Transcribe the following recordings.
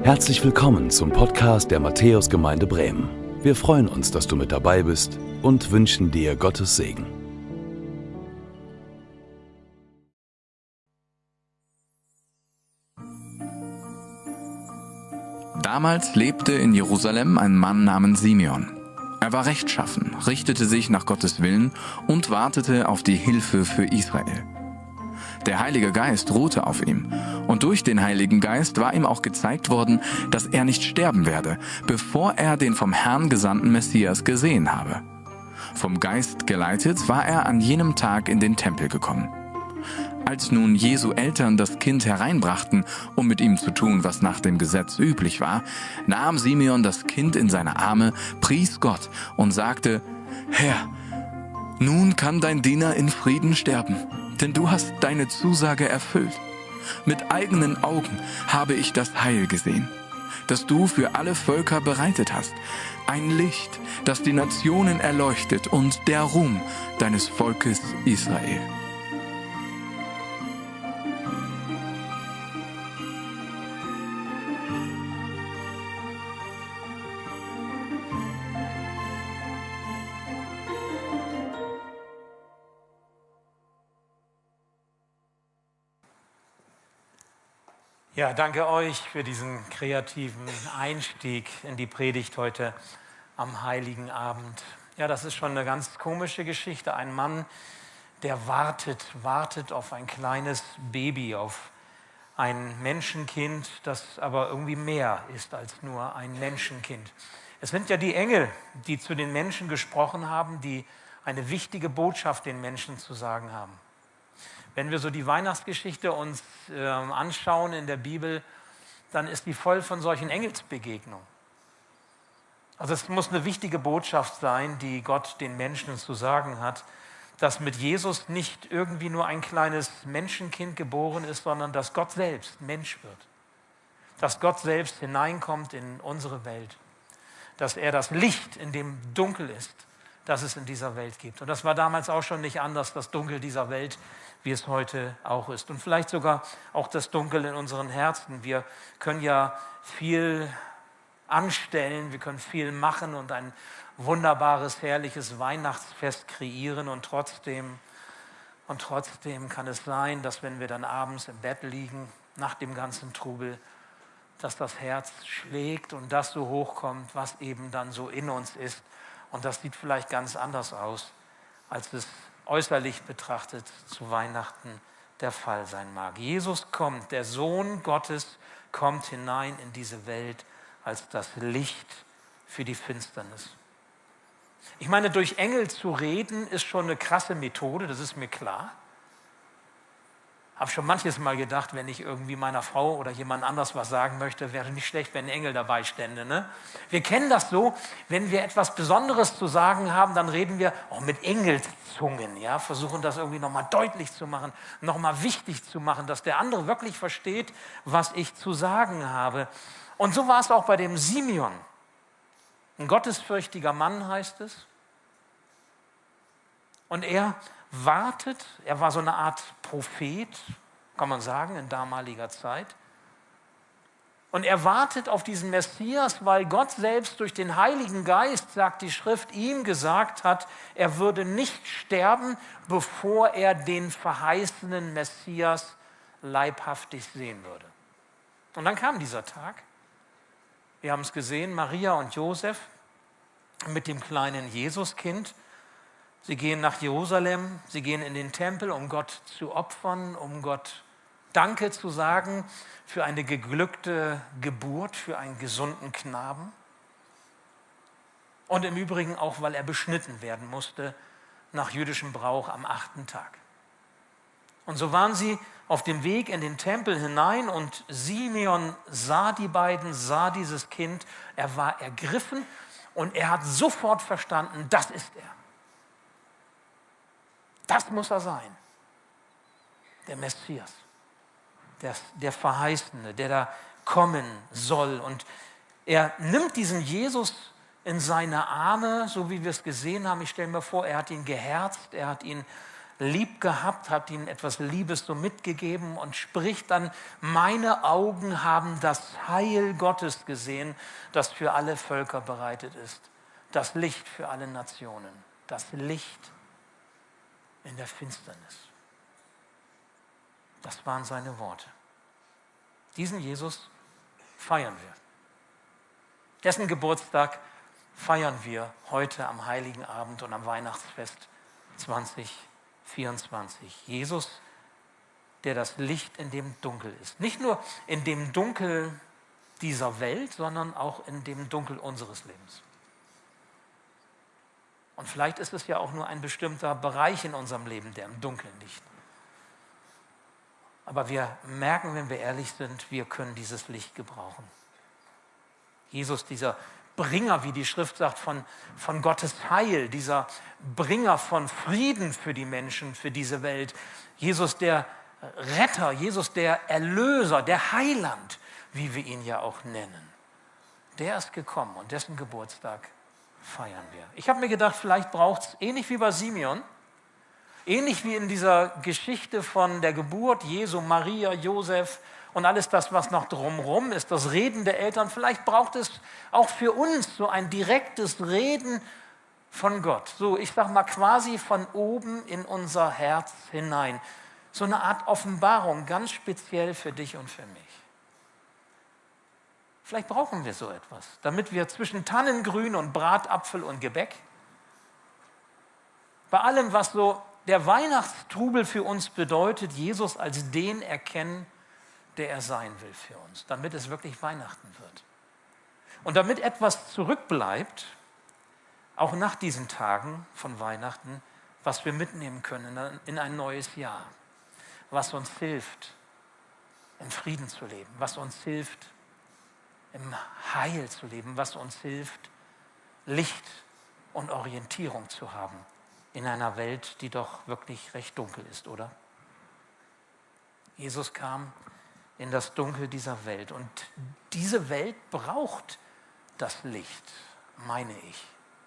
Herzlich willkommen zum Podcast der Matthäusgemeinde Bremen. Wir freuen uns, dass du mit dabei bist und wünschen dir Gottes Segen. Damals lebte in Jerusalem ein Mann namens Simeon. Er war rechtschaffen, richtete sich nach Gottes Willen und wartete auf die Hilfe für Israel. Der Heilige Geist ruhte auf ihm, und durch den Heiligen Geist war ihm auch gezeigt worden, dass er nicht sterben werde, bevor er den vom Herrn gesandten Messias gesehen habe. Vom Geist geleitet war er an jenem Tag in den Tempel gekommen. Als nun Jesu Eltern das Kind hereinbrachten, um mit ihm zu tun, was nach dem Gesetz üblich war, nahm Simeon das Kind in seine Arme, pries Gott und sagte: Herr, nun kann dein Diener in Frieden sterben, denn du hast deine Zusage erfüllt. Mit eigenen Augen habe ich das Heil gesehen, das du für alle Völker bereitet hast, ein Licht, das die Nationen erleuchtet und der Ruhm deines Volkes Israel. Ja, danke euch für diesen kreativen Einstieg in die Predigt heute am Heiligen Abend. Ja, das ist schon eine ganz komische Geschichte. Ein Mann, der wartet auf ein kleines Baby, auf ein Menschenkind, das aber irgendwie mehr ist als nur ein Menschenkind. Es sind ja die Engel, die zu den Menschen gesprochen haben, die eine wichtige Botschaft den Menschen zu sagen haben. Wenn wir so die Weihnachtsgeschichte uns anschauen in der Bibel, dann ist die voll von solchen Engelsbegegnungen. Also es muss eine wichtige Botschaft sein, die Gott den Menschen zu sagen hat, dass mit Jesus nicht irgendwie nur ein kleines Menschenkind geboren ist, sondern dass Gott selbst Mensch wird. Dass Gott selbst hineinkommt in unsere Welt. Dass er das Licht, in dem dunkel ist, das es in dieser Welt gibt. Und das war damals auch schon nicht anders, das Dunkel dieser Welt, wie es heute auch ist. Und vielleicht sogar auch das Dunkel in unseren Herzen. Wir können ja viel anstellen, wir können viel machen und ein wunderbares, herrliches Weihnachtsfest kreieren. Und trotzdem kann es sein, dass wenn wir dann abends im Bett liegen, nach dem ganzen Trubel, dass das Herz schlägt und das so hochkommt, was eben dann so in uns ist. Und das sieht vielleicht ganz anders aus, als es äußerlich betrachtet zu Weihnachten der Fall sein mag. Jesus kommt, der Sohn Gottes kommt hinein in diese Welt als das Licht für die Finsternis. Ich meine, durch Engel zu reden ist schon eine krasse Methode, das ist mir klar. Habe schon manches Mal gedacht, wenn ich irgendwie meiner Frau oder jemand anders was sagen möchte, wäre nicht schlecht, wenn ein Engel dabei stände. Ne? Wir kennen das so, wenn wir etwas Besonderes zu sagen haben, dann reden wir mit Engelszungen, ja? Versuchen das irgendwie nochmal deutlich zu machen, nochmal wichtig zu machen, dass der andere wirklich versteht, was ich zu sagen habe. Und so war es auch bei dem Simeon. Ein gottesfürchtiger Mann heißt es. Und er wartet, er war so eine Art Prophet, kann man sagen, in damaliger Zeit. Und er wartet auf diesen Messias, weil Gott selbst durch den Heiligen Geist, sagt die Schrift, ihm gesagt hat, er würde nicht sterben, bevor er den verheißenen Messias leibhaftig sehen würde. Und dann kam dieser Tag. Wir haben es gesehen, Maria und Josef mit dem kleinen Jesuskind. Sie gehen nach Jerusalem, sie gehen in den Tempel, um Gott zu opfern, um Gott Danke zu sagen für eine geglückte Geburt, für einen gesunden Knaben. Und im Übrigen auch, weil er beschnitten werden musste, nach jüdischem Brauch am 8. Tag. Und so waren sie auf dem Weg in den Tempel hinein und Simeon sah die beiden, sah dieses Kind, er war ergriffen und er hat sofort verstanden, das ist er. Das muss er sein, der Messias, der Verheißene, der da kommen soll. Und er nimmt diesen Jesus in seine Arme, so wie wir es gesehen haben. Ich stelle mir vor, er hat ihn geherzt, er hat ihn lieb gehabt, hat ihnen etwas Liebes so mitgegeben und spricht dann, meine Augen haben das Heil Gottes gesehen, das für alle Völker bereitet ist. Das Licht für alle Nationen. Das Licht in der Finsternis. Das waren seine Worte. Diesen Jesus feiern wir. Dessen Geburtstag feiern wir heute am Heiligen Abend und am Weihnachtsfest 2024. Jesus, der das Licht in dem Dunkel ist. Nicht nur in dem Dunkel dieser Welt, sondern auch in dem Dunkel unseres Lebens. Und vielleicht ist es ja auch nur ein bestimmter Bereich in unserem Leben, der im Dunkeln liegt. Aber wir merken, wenn wir ehrlich sind, wir können dieses Licht gebrauchen. Jesus, dieser Bringer, wie die Schrift sagt, von Gottes Heil, dieser Bringer von Frieden für die Menschen, für diese Welt. Jesus, der Retter, Jesus, der Erlöser, der Heiland, wie wir ihn ja auch nennen. Der ist gekommen und dessen Geburtstag feiern wir. Ich habe mir gedacht, vielleicht braucht es, ähnlich wie bei Simeon, ähnlich wie in dieser Geschichte von der Geburt Jesu, Maria, Josef und alles das, was noch drumherum ist, das Reden der Eltern, vielleicht braucht es auch für uns so ein direktes Reden von Gott. So, ich sage mal quasi von oben in unser Herz hinein. So eine Art Offenbarung, ganz speziell für dich und für mich. Vielleicht brauchen wir so etwas, damit wir zwischen Tannengrün und Bratapfel und Gebäck, bei allem, was so der Weihnachtstrubel für uns bedeutet, Jesus als den erkennen, der er sein will für uns, damit es wirklich Weihnachten wird. Und damit etwas zurückbleibt, auch nach diesen Tagen von Weihnachten, was wir mitnehmen können in ein neues Jahr, was uns hilft, im Frieden zu leben, was uns hilft, im Heil zu leben, was uns hilft, Licht und Orientierung zu haben in einer Welt, die doch wirklich recht dunkel ist, oder? Jesus kam in das Dunkel dieser Welt und diese Welt braucht das Licht, meine ich.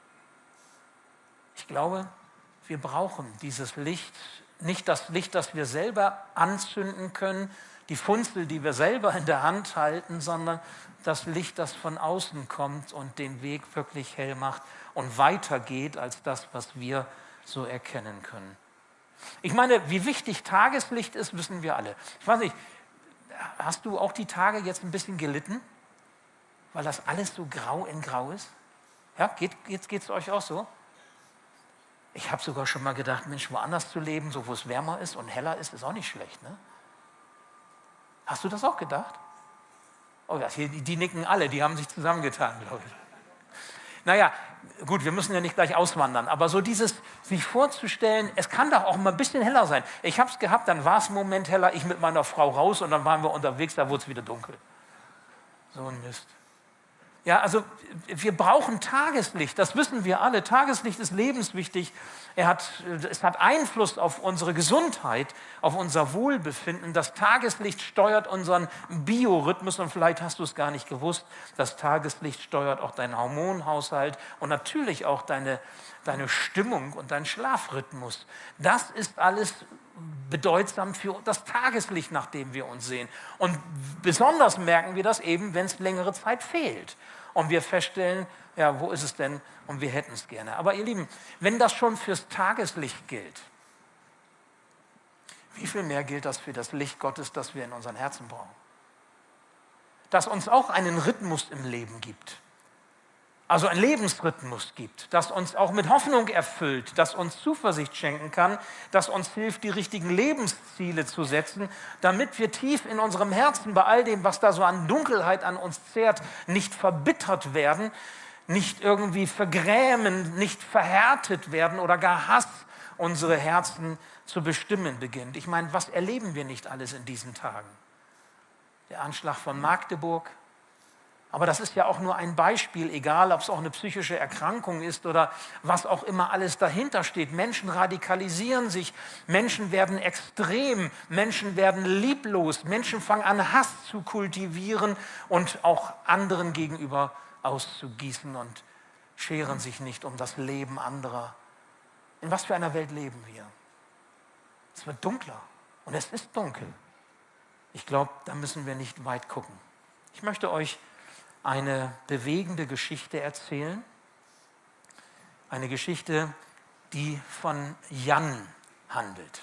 Ich glaube, wir brauchen dieses Licht, nicht das Licht, das wir selber anzünden können, die Funzel, die wir selber in der Hand halten, sondern das Licht, das von außen kommt und den Weg wirklich hell macht und weitergeht als das, was wir so erkennen können. Ich meine, wie wichtig Tageslicht ist, wissen wir alle. Ich weiß nicht, hast du auch die Tage jetzt ein bisschen gelitten, weil das alles so grau in grau ist? Ja, geht's euch auch so? Ich habe sogar schon mal gedacht, Mensch, woanders zu leben, so wo es wärmer ist und heller ist, ist auch nicht schlecht, ne? Hast du das auch gedacht? Oh ja, die nicken alle, die haben sich zusammengetan, glaube ich. Naja, gut, wir müssen ja nicht gleich auswandern, aber so dieses, sich vorzustellen, es kann doch auch mal ein bisschen heller sein. Ich habe es gehabt, dann war es einen Moment heller, ich mit meiner Frau raus und dann waren wir unterwegs, da wurde es wieder dunkel. So ein Mist. Ja, also wir brauchen Tageslicht, das wissen wir alle. Tageslicht ist lebenswichtig. Es hat Einfluss auf unsere Gesundheit, auf unser Wohlbefinden. Das Tageslicht steuert unseren Biorhythmus und vielleicht hast du es gar nicht gewusst. Das Tageslicht steuert auch deinen Hormonhaushalt und natürlich auch deine Stimmung und deinen Schlafrhythmus. Das ist alles bedeutsam für das Tageslicht, nach dem wir uns sehen. Und besonders merken wir das eben, wenn es längere Zeit fehlt. Und wir feststellen, ja, wo ist es denn? Und wir hätten es gerne. Aber ihr Lieben, wenn das schon fürs Tageslicht gilt, wie viel mehr gilt das für das Licht Gottes, das wir in unseren Herzen brauchen? Das uns auch einen Rhythmus im Leben gibt. Also einen Lebensrhythmus gibt, das uns auch mit Hoffnung erfüllt, das uns Zuversicht schenken kann, das uns hilft, die richtigen Lebensziele zu setzen, damit wir tief in unserem Herzen bei all dem, was da so an Dunkelheit an uns zehrt, nicht verbittert werden, nicht irgendwie vergrämen, nicht verhärtet werden oder gar Hass unsere Herzen zu bestimmen beginnt. Ich meine, was erleben wir nicht alles in diesen Tagen? Der Anschlag von Magdeburg. Aber das ist ja auch nur ein Beispiel, egal ob es auch eine psychische Erkrankung ist oder was auch immer alles dahinter steht. Menschen radikalisieren sich, Menschen werden extrem, Menschen werden lieblos, Menschen fangen an, Hass zu kultivieren und auch anderen gegenüber auszugießen und scheren sich nicht um das Leben anderer. In was für einer Welt leben wir? Es wird dunkler und es ist dunkel. Ich glaube, da müssen wir nicht weit gucken. Ich möchte euch eine bewegende Geschichte erzählen. Eine Geschichte, die von Jan handelt.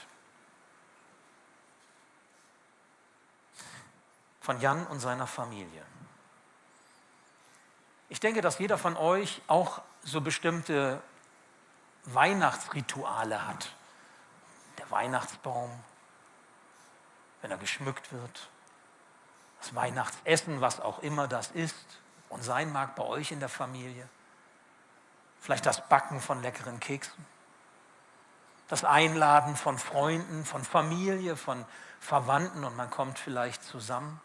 Von Jan und seiner Familie. Ich denke, dass jeder von euch auch so bestimmte Weihnachtsrituale hat. Der Weihnachtsbaum, wenn er geschmückt wird, das Weihnachtsessen, was auch immer das ist und sein mag bei euch in der Familie. Vielleicht das Backen von leckeren Keksen, das Einladen von Freunden, von Familie, von Verwandten und man kommt vielleicht zusammen.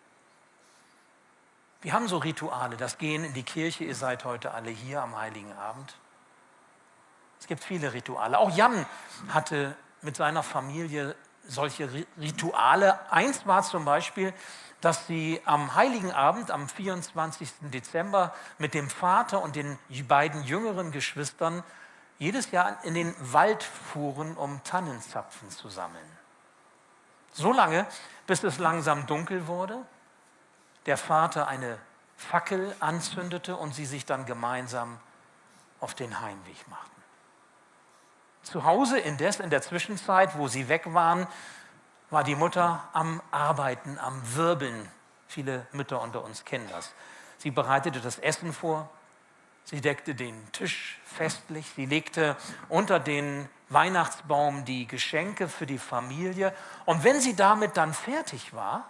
Wir haben so Rituale, das Gehen in die Kirche, ihr seid heute alle hier am Heiligen Abend. Es gibt viele Rituale. Auch Jan hatte mit seiner Familie solche Rituale. Eins war zum Beispiel, dass sie am Heiligen Abend, am 24. Dezember, mit dem Vater und den beiden jüngeren Geschwistern jedes Jahr in den Wald fuhren, um Tannenzapfen zu sammeln. So lange, bis es langsam dunkel wurde, der Vater eine Fackel anzündete und sie sich dann gemeinsam auf den Heimweg machten. Zu Hause indes, in der Zwischenzeit, wo sie weg waren, war die Mutter am Arbeiten, am Wirbeln. Viele Mütter unter uns kennen das. Sie bereitete das Essen vor, sie deckte den Tisch festlich, sie legte unter den Weihnachtsbaum die Geschenke für die Familie. Und wenn sie damit dann fertig war,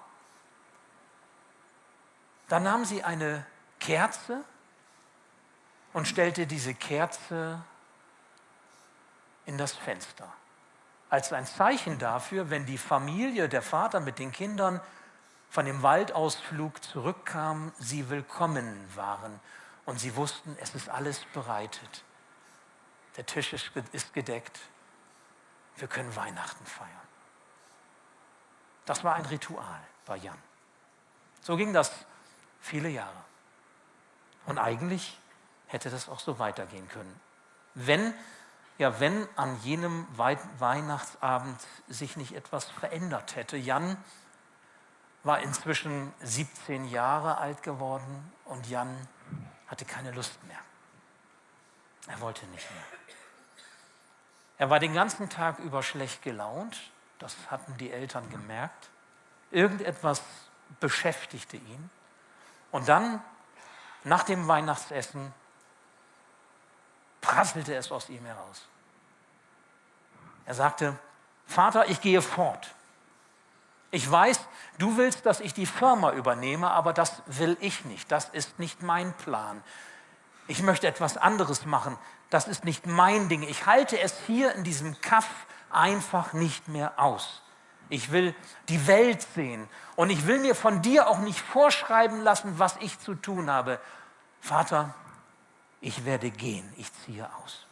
dann nahm sie eine Kerze und stellte diese Kerze in das Fenster. Als ein Zeichen dafür, wenn die Familie, der Vater mit den Kindern von dem Waldausflug zurückkam, sie willkommen waren und sie wussten, es ist alles bereitet. Der Tisch ist gedeckt, wir können Weihnachten feiern. Das war ein Ritual bei Jan. So ging das viele Jahre. Und eigentlich hätte das auch so weitergehen können. Wenn an jenem Weihnachtsabend sich nicht etwas verändert hätte. Jan war inzwischen 17 Jahre alt geworden und Jan hatte keine Lust mehr. Er wollte nicht mehr. Er war den ganzen Tag über schlecht gelaunt, das hatten die Eltern gemerkt. Irgendetwas beschäftigte ihn. Und dann, nach dem Weihnachtsessen, prasselte es aus ihm heraus. Er sagte, Vater, ich gehe fort. Ich weiß, du willst, dass ich die Firma übernehme, aber das will ich nicht. Das ist nicht mein Plan. Ich möchte etwas anderes machen. Das ist nicht mein Ding. Ich halte es hier in diesem Kaff einfach nicht mehr aus. Ich will die Welt sehen und ich will mir von dir auch nicht vorschreiben lassen, was ich zu tun habe. Vater, ich werde gehen, ich ziehe aus.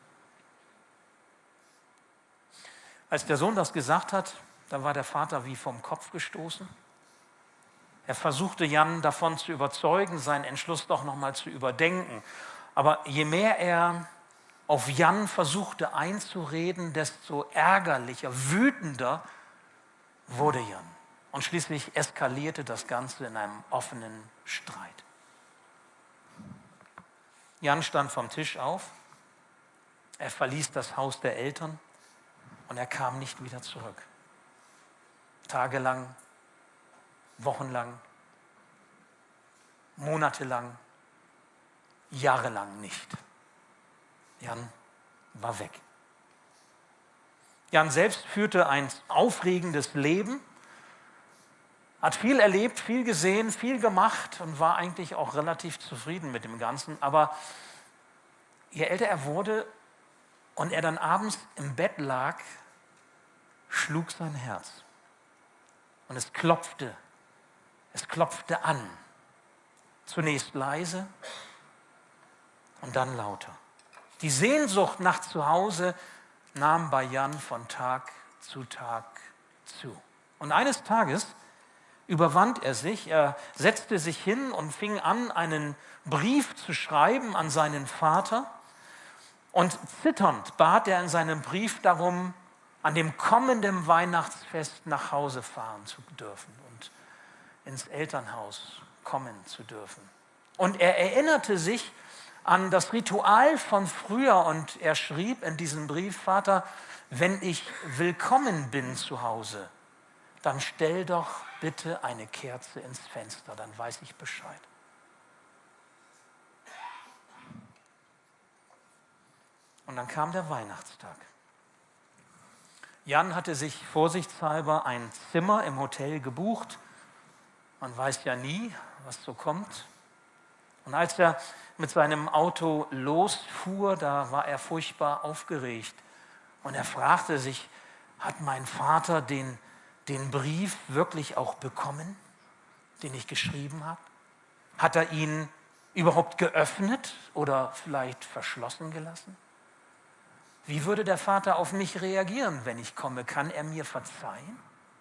Als der Sohn das gesagt hat, da war der Vater wie vom Kopf gestoßen. Er versuchte Jan davon zu überzeugen, seinen Entschluss doch noch mal zu überdenken. Aber je mehr er auf Jan versuchte einzureden, desto ärgerlicher, wütender wurde Jan. Und schließlich eskalierte das Ganze in einem offenen Streit. Jan stand vom Tisch auf, er verließ das Haus der Eltern und er kam nicht wieder zurück. Tagelang, wochenlang, monatelang, jahrelang nicht. Jan war weg. Jan selbst führte ein aufregendes Leben, hat viel erlebt, viel gesehen, viel gemacht und war eigentlich auch relativ zufrieden mit dem Ganzen. Aber je älter er wurde und er dann abends im Bett lag, schlug sein Herz. Und es klopfte an. Zunächst leise und dann lauter. Die Sehnsucht nach Zuhause nahm bei Jan von Tag zu Tag zu. Und eines Tages überwand er sich, er setzte sich hin und fing an, einen Brief zu schreiben an seinen Vater. Und zitternd bat er in seinem Brief darum, an dem kommenden Weihnachtsfest nach Hause fahren zu dürfen und ins Elternhaus kommen zu dürfen. Und er erinnerte sich an das Ritual von früher und er schrieb in diesem Brief: Vater, wenn ich willkommen bin zu Hause, dann stell doch bitte eine Kerze ins Fenster, dann weiß ich Bescheid. Und dann kam der Weihnachtstag. Jan hatte sich vorsichtshalber ein Zimmer im Hotel gebucht. Man weiß ja nie, was so kommt. Und als er mit seinem Auto losfuhr, da war er furchtbar aufgeregt. Und er fragte sich, hat mein Vater den Brief wirklich auch bekommen, den ich geschrieben habe? Hat er ihn überhaupt geöffnet oder vielleicht verschlossen gelassen? Wie würde der Vater auf mich reagieren, wenn ich komme? Kann er mir verzeihen?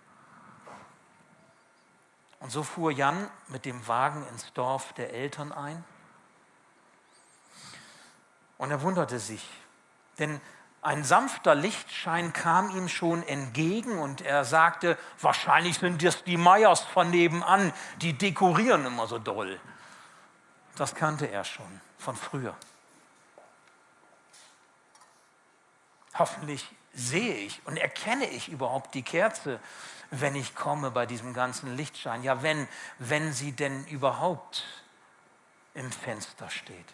Und so fuhr Jan mit dem Wagen ins Dorf der Eltern ein. Und er wunderte sich, denn ein sanfter Lichtschein kam ihm schon entgegen und er sagte, wahrscheinlich sind das die Meyers von nebenan, die dekorieren immer so doll. Das kannte er schon von früher. Hoffentlich sehe ich und erkenne ich überhaupt die Kerze, wenn ich komme bei diesem ganzen Lichtschein. Ja, wenn sie denn überhaupt im Fenster steht.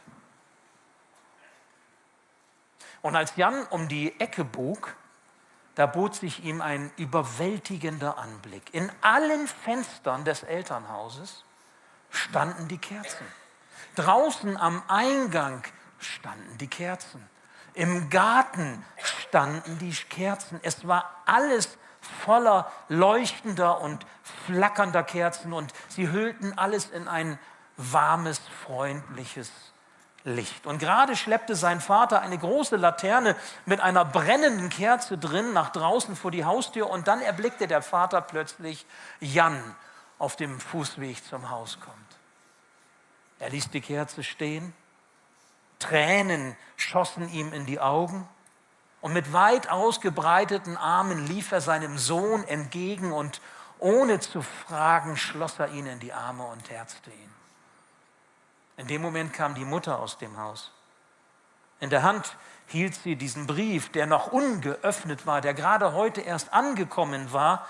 Und als Jan um die Ecke bog, da bot sich ihm ein überwältigender Anblick. In allen Fenstern des Elternhauses standen die Kerzen. Draußen am Eingang standen die Kerzen. Im Garten standen die Kerzen. Es war alles voller leuchtender und flackernder Kerzen und sie hüllten alles in ein warmes, freundliches Licht. Und gerade schleppte sein Vater eine große Laterne mit einer brennenden Kerze drin nach draußen vor die Haustür und dann erblickte der Vater plötzlich Jan auf dem Fußweg zum Haus kommt. Er ließ die Kerze stehen, Tränen schossen ihm in die Augen und mit weit ausgebreiteten Armen lief er seinem Sohn entgegen und ohne zu fragen schloss er ihn in die Arme und herzte ihn. In dem Moment kam die Mutter aus dem Haus. In der Hand hielt sie diesen Brief, der noch ungeöffnet war, der gerade heute erst angekommen war.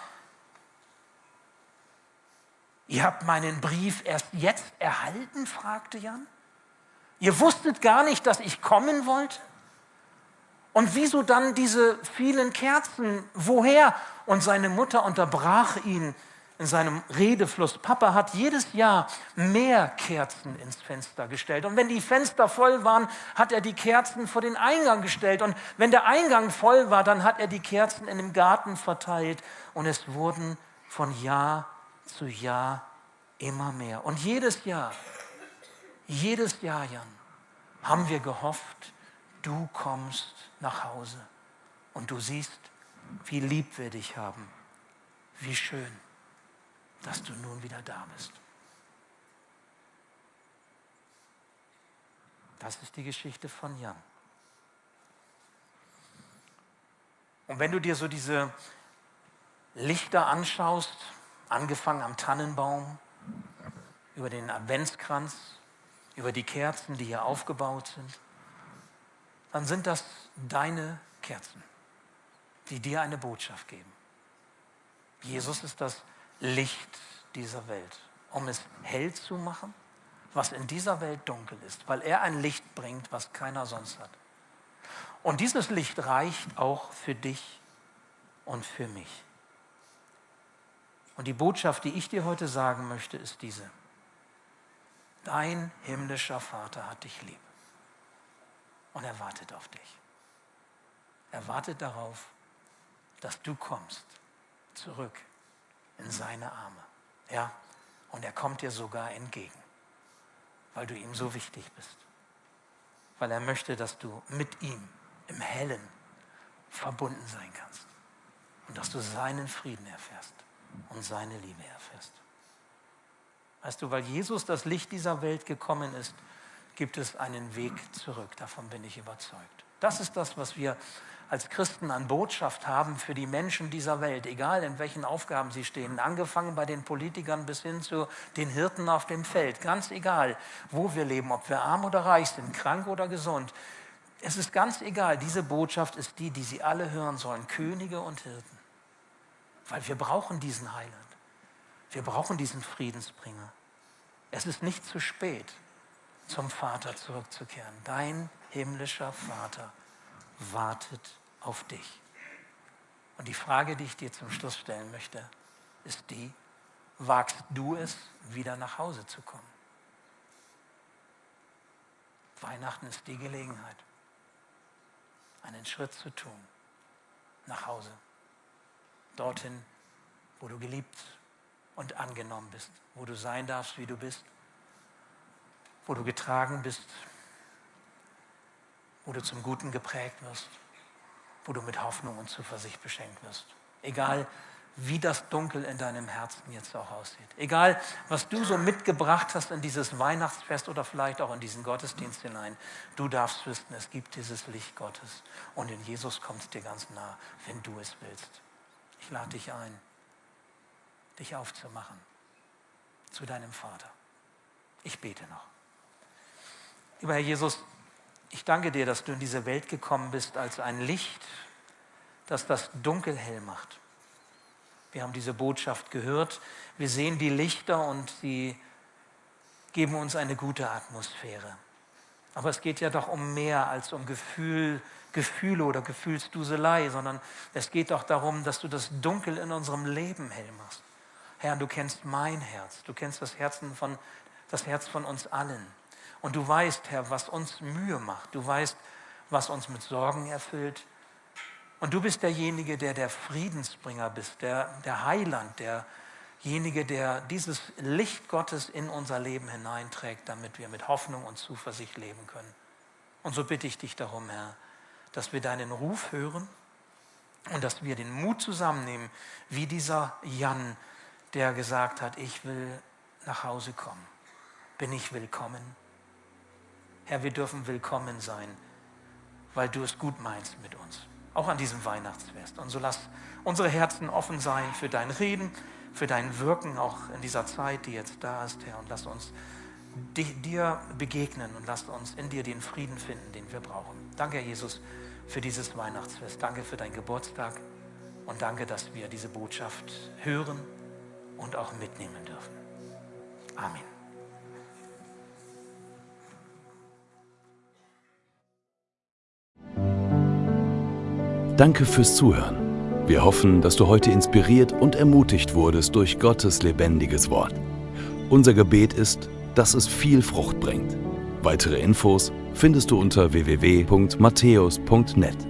Ihr habt meinen Brief erst jetzt erhalten, fragte Jan. Ihr wusstet gar nicht, dass ich kommen wollte? Und wieso dann diese vielen Kerzen? Woher? Und seine Mutter unterbrach ihn in seinem Redefluss. Papa hat jedes Jahr mehr Kerzen ins Fenster gestellt. Und wenn die Fenster voll waren, hat er die Kerzen vor den Eingang gestellt. Und wenn der Eingang voll war, dann hat er die Kerzen in dem Garten verteilt. Und es wurden von Jahr zu Jahr immer mehr. Und jedes Jahr, Jan, haben wir gehofft, du kommst nach Hause und du siehst, wie lieb wir dich haben. Wie schön, dass du nun wieder da bist. Das ist die Geschichte von Jan. Und wenn du dir so diese Lichter anschaust, angefangen am Tannenbaum, über den Adventskranz, über die Kerzen, die hier aufgebaut sind, dann sind das deine Kerzen, die dir eine Botschaft geben. Jesus ist das Licht dieser Welt, um es hell zu machen, was in dieser Welt dunkel ist, weil er ein Licht bringt, was keiner sonst hat. Und dieses Licht reicht auch für dich und für mich. Und die Botschaft, die ich dir heute sagen möchte, ist diese. Dein himmlischer Vater hat dich lieb und er wartet auf dich. Er wartet darauf, dass du kommst zurück in seine Arme. Ja, und er kommt dir sogar entgegen, weil du ihm so wichtig bist. Weil er möchte, dass du mit ihm im Hellen verbunden sein kannst und dass du seinen Frieden erfährst und seine Liebe erfährst. Weißt du, weil Jesus das Licht dieser Welt gekommen ist, gibt es einen Weg zurück. Davon bin ich überzeugt. Das ist das, was wir als Christen an Botschaft haben für die Menschen dieser Welt, egal in welchen Aufgaben sie stehen, angefangen bei den Politikern bis hin zu den Hirten auf dem Feld, ganz egal, wo wir leben, ob wir arm oder reich sind, krank oder gesund. Es ist ganz egal, diese Botschaft ist die sie alle hören sollen, Könige und Hirten. Weil wir brauchen diesen Heiland, wir brauchen diesen Friedensbringer. Es ist nicht zu spät, zum Vater zurückzukehren. Dein himmlischer Vater wartet auf dich. Und die Frage, die ich dir zum Schluss stellen möchte, ist die: Wagst du es, wieder nach Hause zu kommen? Weihnachten ist die Gelegenheit, einen Schritt zu tun, nach Hause. Dorthin, wo du geliebt und angenommen bist, wo du sein darfst, wie du bist, wo du getragen bist, wo du zum Guten geprägt wirst, wo du mit Hoffnung und Zuversicht beschenkt wirst. Egal, wie das Dunkel in deinem Herzen jetzt auch aussieht. Egal, was du so mitgebracht hast in dieses Weihnachtsfest oder vielleicht auch in diesen Gottesdienst hinein. Du darfst wissen, es gibt dieses Licht Gottes. Und in Jesus kommt es dir ganz nah, wenn du es willst. Ich lade dich ein, dich aufzumachen zu deinem Vater. Ich bete noch. Lieber Herr Jesus, ich danke dir, dass du in diese Welt gekommen bist als ein Licht, das das Dunkel hell macht. Wir haben diese Botschaft gehört. Wir sehen die Lichter und sie geben uns eine gute Atmosphäre. Aber es geht ja doch um mehr als um Gefühle oder Gefühlsduselei, sondern es geht doch darum, dass du das Dunkel in unserem Leben hell machst. Herr, du kennst mein Herz, du kennst das Herz von uns allen. Und du weißt, Herr, was uns Mühe macht. Du weißt, was uns mit Sorgen erfüllt. Und du bist derjenige, der Friedensbringer bist, der Heiland, derjenige, der dieses Licht Gottes in unser Leben hineinträgt, damit wir mit Hoffnung und Zuversicht leben können. Und so bitte ich dich darum, Herr, dass wir deinen Ruf hören und dass wir den Mut zusammennehmen, wie dieser Jan, der gesagt hat, ich will nach Hause kommen. Bin ich willkommen? Herr, wir dürfen willkommen sein, weil du es gut meinst mit uns, auch an diesem Weihnachtsfest. Und so lass unsere Herzen offen sein für dein Reden, für dein Wirken, auch in dieser Zeit, die jetzt da ist, Herr. Und lass uns dir begegnen und lass uns in dir den Frieden finden, den wir brauchen. Danke, Herr Jesus, für dieses Weihnachtsfest. Danke für deinen Geburtstag und danke, dass wir diese Botschaft hören und auch mitnehmen dürfen. Amen. Danke fürs Zuhören. Wir hoffen, dass du heute inspiriert und ermutigt wurdest durch Gottes lebendiges Wort. Unser Gebet ist, dass es viel Frucht bringt. Weitere Infos findest du unter www.matthäus.net.